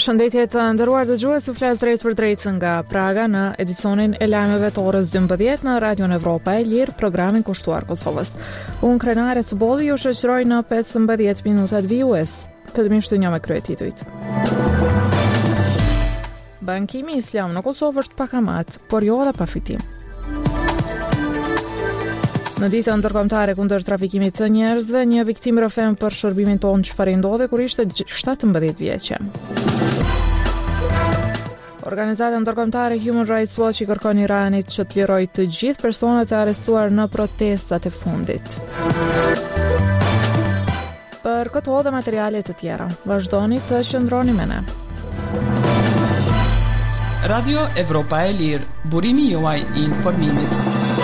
Përshëndetje të nderuar dëgjues, u flas drejt për drejt nga Praga në edicionin e lajmeve të orës 12 në Radion Evropa e Lirë, programin kushtuar Kosovës. Unë Krenare Cëbolli ju shoqëroj në 15 minutat vijues. Fillimisht një me kryetitujt. Bankimi Islam në Kosovë është pakamat, por jo edhe pa fitim. Në ditën ndërkombëtare kundër trafikimit të njerëzve, një viktim rrëfem për shërbimin tonë çfarë ndodhi kur ishte 17 vjeçe. Organizata ndërkombëtare Human Rights Watch i kërkon Iranit që të lirojë të gjithë personat e arrestuar në protestat e fundit. Për këto dhe materiale të tjera, vazhdoni të qëndroni me ne. Radio Evropa e Lirë, burimi juaj i informimit.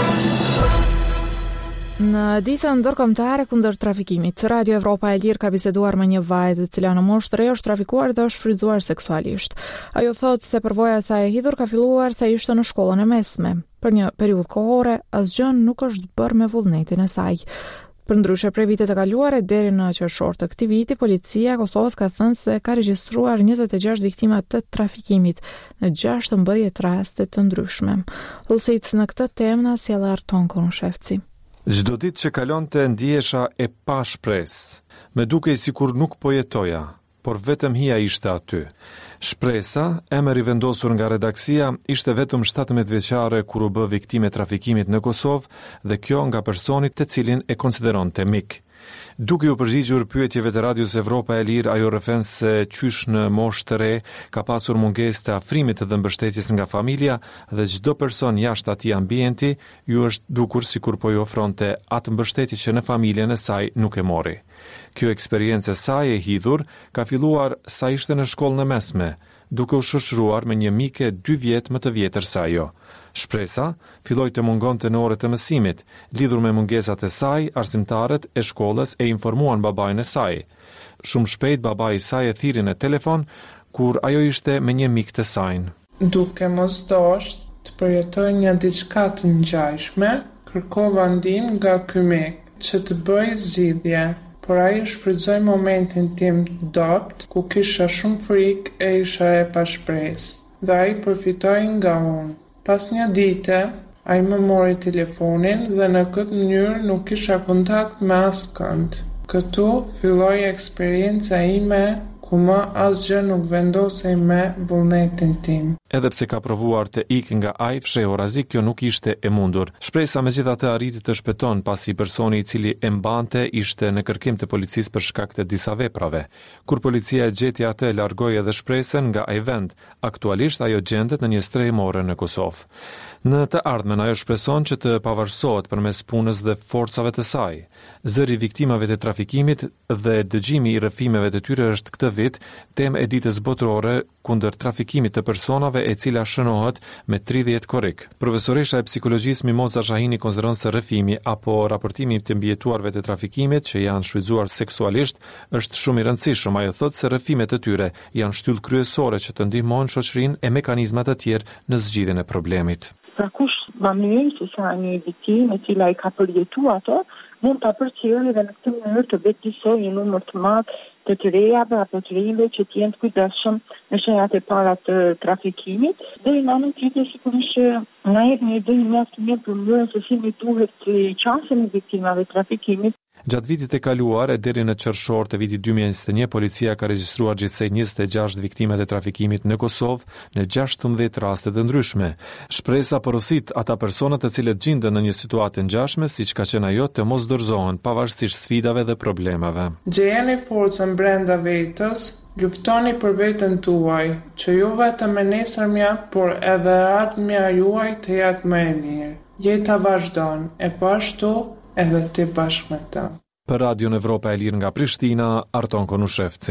Në ditën ndërkombëtare kundër trafikimit, Radio Evropa e Lirë ka biseduar me një vajzë e cila në moshë të re është trafikuar dhe është frytzuar seksualisht. Ajo thotë se përvoja e saj e hidhur ka filluar sa ishte në shkollën e mesme. Për një periudhë kohore, asgjë nuk është bërë me vullnetin e saj. Përndryshe prej vitet e kaluara deri në qershor të këtij viti, policia e Kosovës ka thënë se ka regjistruar 26 viktima të trafikimit në 16 raste të ndryshme. Vëllësit në këtë temë na sjell Arton Konushevci. Çdo ditë që kalonte ndihesha e pa shpresë, me dukej sikur nuk po jetoja, por vetëm hija ishte aty. Shpresa, emër i vendosur nga redaksia, ishte vetëm 17 vjeçare kur u bë viktime trafikimit në Kosovë dhe kjo nga personi të cilin e konsideronte mik. Duke u përgjigjur pyetjeve të Radios Evropa e Lirë, ajo rrëfen se qysh në moshë të re ka pasur mungesë të afrimit dhe mbështetjes nga familja dhe çdo person jashtë atij ambienti ju është dukur sikur po i ofronte atë mbështetje që në familjen e saj nuk e mori. Kjo eksperiencë e saj e hidhur ka filluar sa ishte në shkollën e mesme, duke u shoqëruar me një mike 2 vjet më të vjetër se ajo. Shpresa filloi të mungonte në orët e mësimit, lidhur me mungesat e saj, arsimtarët e shkollës e informuan babain e saj. Shumë shpejt babai i saj e thiri në telefon kur ajo ishte me një mik të saj. Duke mos dosht të përjetoj një diçka të ngjashme, kërkova ndihmë nga ky mik që të bëj zgjidhje, por ai shfrytëzoi momentin tim dopt, ku kisha shumë frikë e isha e pashpresë, dhe ai përfitoi nga unë. Pas një dite, ai më mori telefonin dhe në këtë mënyrë nuk kisha kontakt me askënd. Këtu filloi eksperjenca ime ku më asgjë nuk vendosej me vullnetin tim. Edhe pse ka provuar të ikë nga ai fshehur azi, kjo nuk ishte e mundur. Shpresa megjithatë arriti të shpëton pasi personi i cili e mbante ishte në kërkim të policisë për shkak të disa veprave. Kur policia e gjeti atë, largoi edhe shpresën nga ai vend. Aktualisht ajo gjendet në një strehimore në Kosovë. Në të ardhmen ajo shpreson që të pavarësohet përmes punës dhe forcave të saj. Zëri i viktimave të trafikimit dhe dëgjimi i rrëfimeve të tyre është këtë vit temë e ditës botërore kundër trafikimit të personave, e cila shënohet me 30 korrik. Profesoresha e psikologjisë Mimoza Shahini konsideron se rrëfimi apo raportimi të mbijetuarve të trafikimit që janë shfrytzuar seksualisht është shumë i rëndësishëm. Ajo thotë se rrëfimet e tyre janë shtyllë kryesore që të ndihmojnë shoqërinë e mekanizma të tjerë në zgjidhjen e problemit. Pra kush ma mirë se sa një viktimë e cila i ka përjetuar ato, mund ta përcjellë dhe në këtë mënyrë të vetëdijsojë një numër të madh të rejave apo të rinjve që të jenë të kujdesshëm në shenjat e para të trafikimit. Dhe në anën tjetër sigurisht që na jep një ide mjaft mirë për mënyrën se si ne duhet të qasemi viktimave të trafikimit. Gjatë vitit e kaluar e deri në qershor të vitit 2021, policia ka regjistruar gjithsej 26 viktimat e trafikimit në Kosovë në 16 raste të ndryshme. Shpresa porosit ata personat të cilët gjenden në një situatë ngjashme, siç ka qenë ajo, të mos dorëzohen pavarësisht sfidave dhe problemeve. Gjejeni forcën brenda vetës, luftoni për veten tuaj, që jo vetëm e nesërmja, por edhe ardhmja juaj të jetë më e mirë. Jeta vazhdon, e po ashtu edhe ti bashkë me ta. Për Radion Evropa e Lirë nga Prishtina, Arton Konushevci.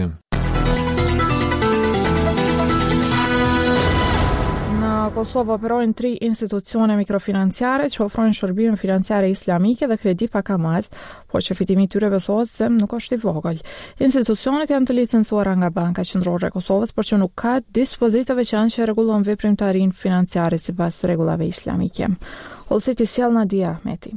Në Kosovë operojnë 3 institucione mikrofinanciare që ofrojnë shërbime financiare islamike dhe kredi pakamat, por që fitimi i tyre besohet se nuk është i vogël. Institucionet janë të licencuara nga Banka Qendrore e Kosovës, por që nuk ka dispozita të veçantë që rregullon veprimtarinë financiare sipas rregullave islamike. Olseti sjell Nadia Ahmeti.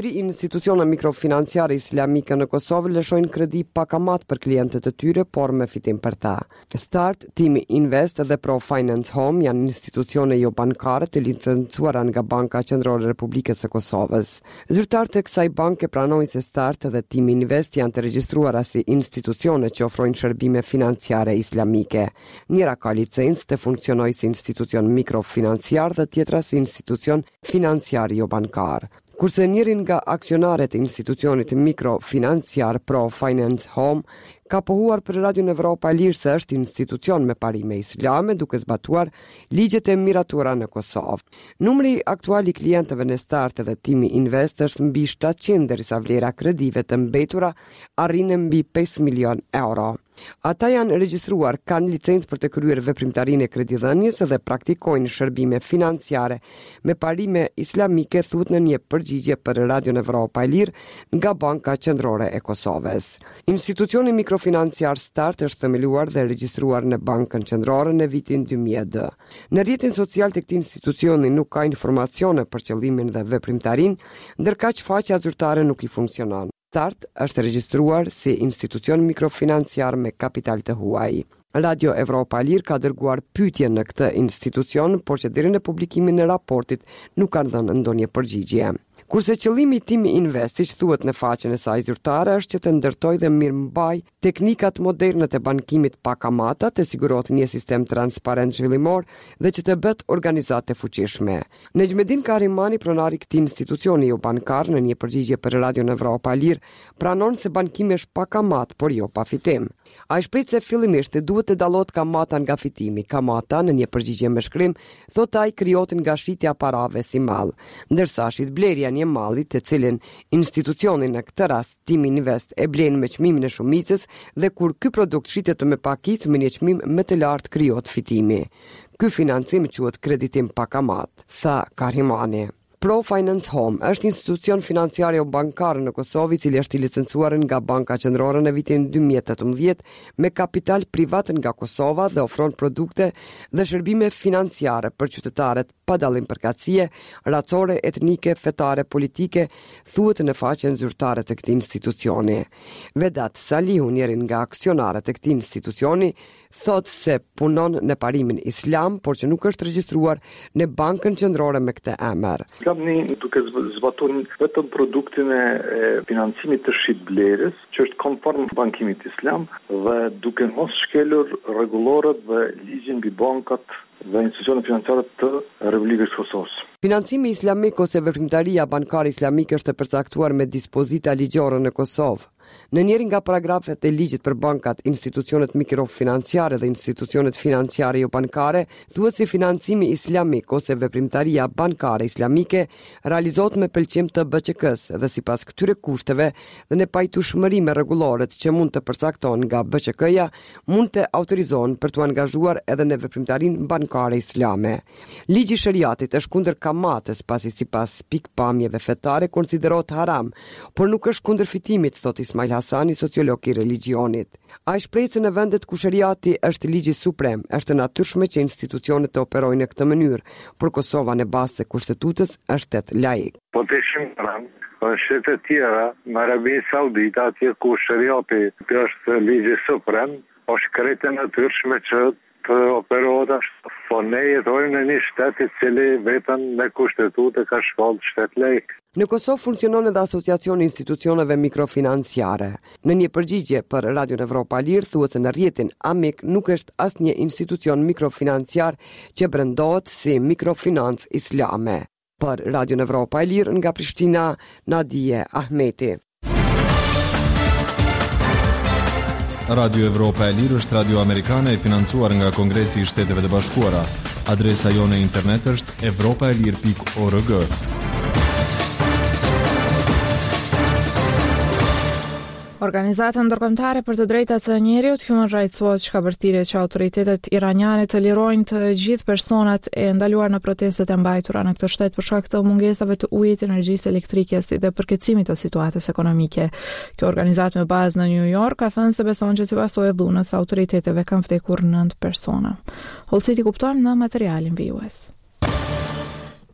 3 institucione mikrofinanciare islamike në Kosovë lëshojnë kredi pakamat për klientët e tyre, por me fitim për ta. Start, Timi Invest dhe Pro Finance Home janë institucione jo bankare të licencuara nga Banka Qendrore e Republikës së Kosovës. Zyrtarët e kësaj banke pranojnë se Start dhe Timi Invest janë të regjistruara si institucione që ofrojnë shërbime financiare islamike. Njëra ka licencë të funksionojë si institucion mikrofinanciar dhe tjetra si institucion financiar jo bankar. Kurse njërin nga aksionarët e institucionit mikrofinanciar Pro Finance Home ka pohuar për Radion Evropa e Lirë se është institucion me parime islame duke zbatuar ligjet e miratura në Kosovë. Numri aktual i klientëve në Start dhe Timi Invest është mbi 700 derisa vlera kredive të mbetura arrin mbi 5 milion euro. Ata janë regjistruar, kanë licencë për të kryer veprimtarinë e kredidhënies dhe praktikojnë shërbime financiare me parime islamike, thuhet në një përgjigje për Radion Evropa e Lirë nga Banka Qendrore e Kosovës. Institucioni mikrofinanciar Start është themeluar dhe regjistruar në Bankën Qendrore në vitin 2002. Në rrjetin social të këtij institucioni nuk ka informacione për qëllimin dhe veprimtarinë, ndërkaq faqja zyrtare nuk i funksionon. Start është regjistruar si institucion mikrofinanciar me kapital të huaj. Radio Evropa e Lirë ka dërguar pyetje në këtë institucion, por që deri në publikimin e raportit nuk kanë dhënë ndonjë përgjigje. Kurse qëllimi i Timi Invest, siç thuhet në faqen e saj zyrtare, është që të ndërtojë dhe mirëmbaj teknikat moderne të bankimit pa kamata, të sigurohet një sistem transparent zhvillimor dhe që të bëhet organizate fuqishme. Nejmedin Karimani, pronari i këtij institucioni jo bankar, në një përgjigje për Radion Evropa e Lirë, pranon se bankimi është pa kamat, por jo pa fitim. Ai shpreh se fillimisht duhet të dallohet kamata nga fitimi. Kamata, në një përgjigje me shkrim, thotë ai krijohet nga shitja parave si mall, ndërsa shitblerja një malli, të cilin institucioni në këtë rast Timi Invest e blen me çmimin e shumicës dhe kur ky produkt shitet me pakicë me një çmim më të lartë krijohet fitimi. Ky financim quhet kreditim pa kamat, tha Karimani. Pro Finance Home është institucion financiar jo bankar në Kosovë, i cili është i licencuar nga Banka Qendrore në vitin 2018 me kapital privat nga Kosova dhe ofron produkte dhe shërbime financiare për qytetarët pa dallim përkatësie, racore, etnike, fetare, politike, thuhet në faqen zyrtare të këtij institucioni. Vedat Salihu, njëri nga aksionarët e këtij institucioni, thot se punon në parimin islam, por që nuk është regjistruar në Bankën Qendrore me këtë emër. Një duke zbatuar vetëm produktin e financimit të shitblerës, që është konform bankimit islam, dhe duke mos shkelur rregullorët dhe ligjin mbi bankat dhe institucionet financiare të Republikës së Kosovës. Financimi islamik ose veprimtaria bankare islamike është e përcaktuar me dispozita ligjore në Kosovë. Në njërin nga paragrafet e ligjit për bankat, institucionet mikrofinanciare dhe institucionet financiare jo bankare, thuhet se financimi islamik ose veprimtaria bankare islamike realizohet me pëlqim të BÇK-s dhe sipas këtyre kushteve dhe në pajtueshmëri me rregulloret që mund të përcaktohen nga BÇK-ja, mund të autorizohen për të angazhuar edhe në veprimtarinë bankare islame. Ligji i Shariatit është kundër kamates, pasi sipas pikpamjeve fetare konsiderohet haram, por nuk është kundër fitimit, thot Ismail Hasani, sociolog i religionit. Ai shpreh se në vendet ku shariati është ligji suprem, është natyrshme që institucionet të operojnë në këtë mënyrë, por Kosova në bazë të kushtetutës është shtet laik. Po të shimran, në shtetet e tjera, në Arabinë Saudite, atje ku shariati është ligji suprem, është krejt e natyrshme që të operohet ashtu. Po ne jetojmë në një shtet i cili vetëm me kushtetutë ka shkallë shtet laik. Në Kosovë funksionon edhe asociacioni institucioneve mikrofinanciare. Në një përgjigje për Radion Evropa e Lirë thuhet se në rrjetin AMIK nuk është asnjë institucion mikrofinanciar që brendohet si mikrofinancë islame. Për Radion Evropa e Lirë nga Prishtina, Nadije Ahmeti. Radio Evropa e Lirë është radio amerikane e financuar nga Kongresi i Shteteve të Bashkuara. Adresa jone internet është evropaelir.org. Organizata ndërkombëtare për të drejtat e njerëzit Human Rights Watch ka bërthyer që autoritetet iraniane të lirojnë të gjithë personat e ndaluar në protestet e mbajtura në këtë shtet për shkak të mungesave të ujit, energjisë elektrike si dhe përkeqësimit të situatës ekonomike. Kjo organizatë me bazë në New York ka thënë se beson që sipas së dhunës autoriteteve kanë vdekur 9 persona. Holciti kupton në materialin vijues.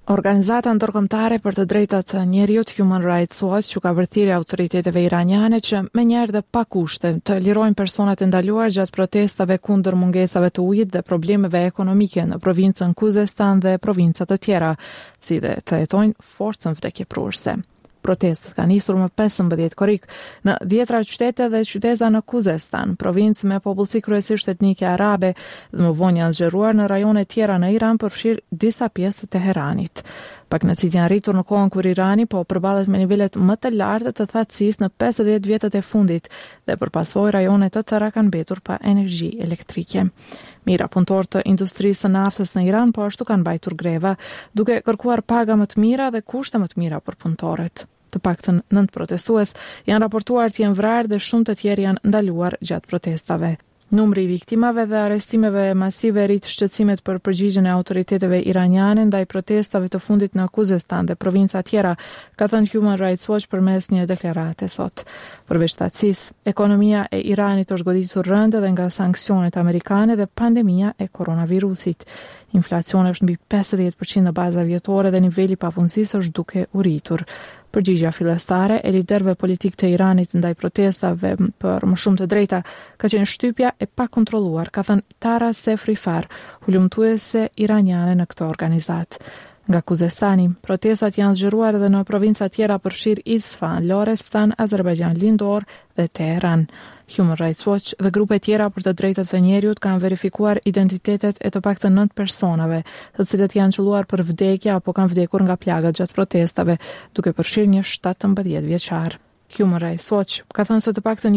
Organizata ndërkombëtare për të drejtat e njerëzit Human Rights Watch që ka vërthirë autoriteteve iraniane që menjëherë dhe pa kushte të lirojnë personat e ndaluar gjatë protestave kundër mungesave të ujit dhe problemeve ekonomike në provincën Khuzestan dhe provinca të tjera, si dhe të jetojnë forcën vdekjepruese. Protestet ka nisur më 15 korrik në 10 qytete dhe qyteza në Khuzestan, provincë me popullsi kryesisht etnike arabe, dhe më vonë janë zgjeruar në rajone tjera në Iran përfshirë disa pjesë të Teheranit. Paknacit janë rritur në kohën kur Irani po përballet me nivelet më të larta të thatësisë në 50 vjetët e fundit dhe përpasoj rajone të tëra kanë mbetur pa energji elektrike. Mira punëtorë të industrisë së naftës në Iran po ashtu kanë mbajtur greva, duke kërkuar paga më të mira dhe kushte më të mira për punëtorët. Të paktën 9 protestues janë raportuar të jenë vrarë dhe shumë të tjerë janë ndaluar gjatë protestave. Numri i viktimave dhe arrestimeve masive rrit shqetësimet për përgjigjen e autoriteteve iraniane ndaj protestave të fundit në Khuzestan dhe provinca tjera, ka thënë Human Rights Watch përmes një deklarate sot. Përveç shtatësisë, ekonomia e Iranit është goditur rënd edhe nga sanksionet amerikane dhe pandemia e koronavirusit. Inflacioni është mbi 50% në baza vjetore dhe niveli i papunësisë është duke u rritur. Përgjigjja fillestare e liderëve politik të Iranit ndaj protestave për më shumë të drejta ka qenë shtypja e pakontrolluar, ka thënë Tara Sefrifar, hulumtuese iraniane në këtë organizat. Nga Khuzestani, protestat janë zgjeruar edhe në provinca tjera përfshirë Isfahan, Lorestan, Azerbajxhan Lindor dhe Teheran. Human Rights Watch dhe grupe tjera për të drejtat e njerëzit kanë verifikuar identitetet e të paktën 9 personave, të cilët janë qelluar për vdekje apo kanë vdekur nga plagat gjatë protestave, duke përfshirë një 17 vjeçar. Human Rights Watch ka thënë se të paktën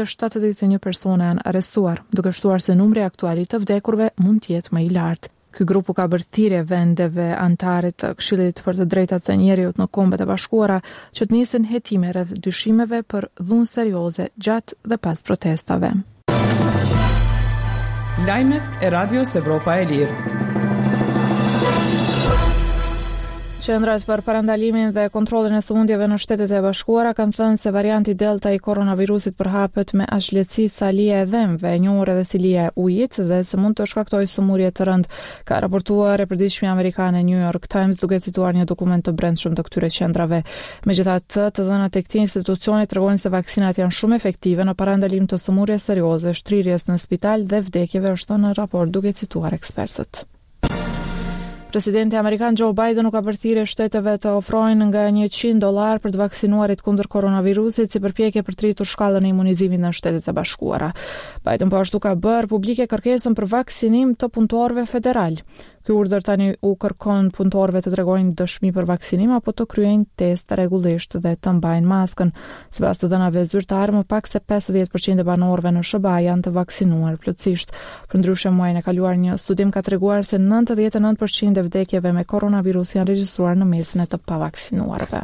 171 persona janë arrestuar, duke shtuar se numri aktual i të vdekurve mund të jetë më i lartë. Ky grup ka bërë thirrje vendeve anëtare të Këshillit për të drejtat e njerëzit në Kombet e Bashkuara që të nisin hetime rreth dyshimeve për dhunë serioze gjatë dhe pas protestave. Lajmet e Radios Evropa e Lirë. Qendrat për parandalimin dhe kontrollin e sëmundjeve në Shtetet e Bashkuara kanë thënë se varianti Delta i koronavirusit përhapet me aq lehtësi sa lija e dhëmbëve, e njohur edhe si lija e ujit, dhe se mund të shkaktojë sëmundje të rëndë, ka raportuar e përditshmja amerikane New York Times duke cituar një dokument të brendshëm të këtyre qendrave. Megjithatë, të dhënat e këtij institucioni tregojnë se vaksinat janë shumë efektive në parandalim të sëmundjes serioze, shtrirjes në spital dhe vdekjeve, është në raport duke cituar ekspertët. Presidenti amerikan Joe Biden u ka bërë thirrje shteteve të ofrojnë nga $100 për të vaksinuarit kundër koronavirusit si përpjekje për të rritur shkallën e imunizimit në Shtetet e Bashkuara. Biden po ashtu ka bërë publike kërkesën për vaksinim të punëtorëve federal. Ky urdhër tani u kërkon punëtorëve të tregojnë dëshmi për vaksinim apo të kryejnë test rregullisht dhe të mbajnë maskën. Sipas të dhënave zyrtare, më pak se 50% e banorëve në SBA janë të vaksinuar plotësisht. Përndryshe, muajin e kaluar një studim ka treguar se 99% e vdekjeve me koronavirus janë regjistruar në mesin e të pavaksinuarve.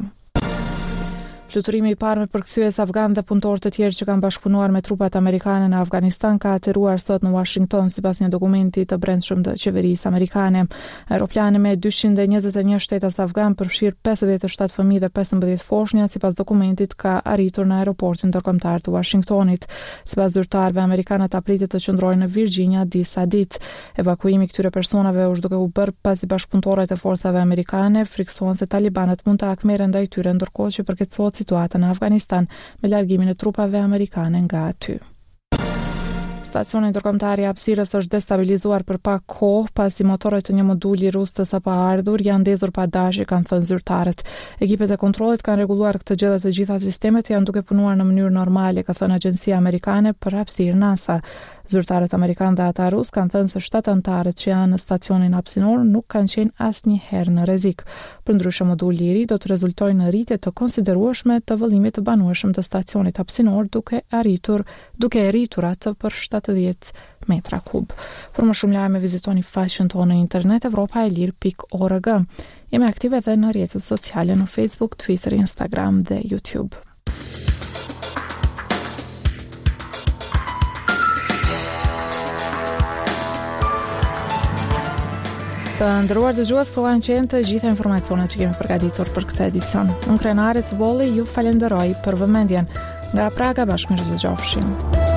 Fluturimi i parë me përkthyes afgan dhe punëtorë të tjerë që kanë bashkëpunuar me trupat amerikane në Afganistan ka aterruar sot në Washington sipas një dokumenti të brendshëm të qeverisë amerikane. Aeroplani me 221 shtetas afgan përfshir 57 fëmijë dhe 15 foshnja, sipas dokumentit ka arritur në aeroportin ndërkombëtar të Washingtonit. Sipas zyrtarëve amerikanë, ata pritet të qëndrojnë në Virginia disa ditë. Evakuimi i këtyre personave është duke u bërë pasi bashkëpunëtorët e forcave amerikane friksohen se talibanët mund të akmeren ndaj tyre, ndërkohë që përkeçohet situata në Afganistan me largimin e trupave amerikane nga aty. Stacioni ndërkombëtar i hapësirës është destabilizuar për pak kohë pasi motorët të një moduli rus të sapaardhur janë ndezur pa dashje, kanë thënë zyrtarët. Ekipet e kontrollit kanë rregulluar këtë gjë dhe të gjitha sistemet janë duke punuar në mënyrë normale, ka thënë agjencia amerikane për hapësirë NASA. Zyrtarët amerikanë dhe ata rus kanë thënë se 7 anëtarët që janë në stacionin hapësinor nuk kanë qenë asnjëherë në rrezik. Përndryshe, moduli i ri do të rezultojë në rritje të konsiderueshme të vëllimit të banueshëm të stacionit hapësinor, duke e rritur atë për 70 metra kub. Për më shumë lajme vizitoni faqen tonë në internet evropaelir.org. Jemi aktive edhe në rrjetet sociale në Facebook, Twitter, Instagram dhe YouTube. Të nderuar dëgjues, këto janë qenë të gjitha informacionet që kemi përgatitur për këtë edicion. Unë Krenarec Bolli ju falenderoj për vëmendjen. Nga Praga, bashkë mirë dëgjofshim.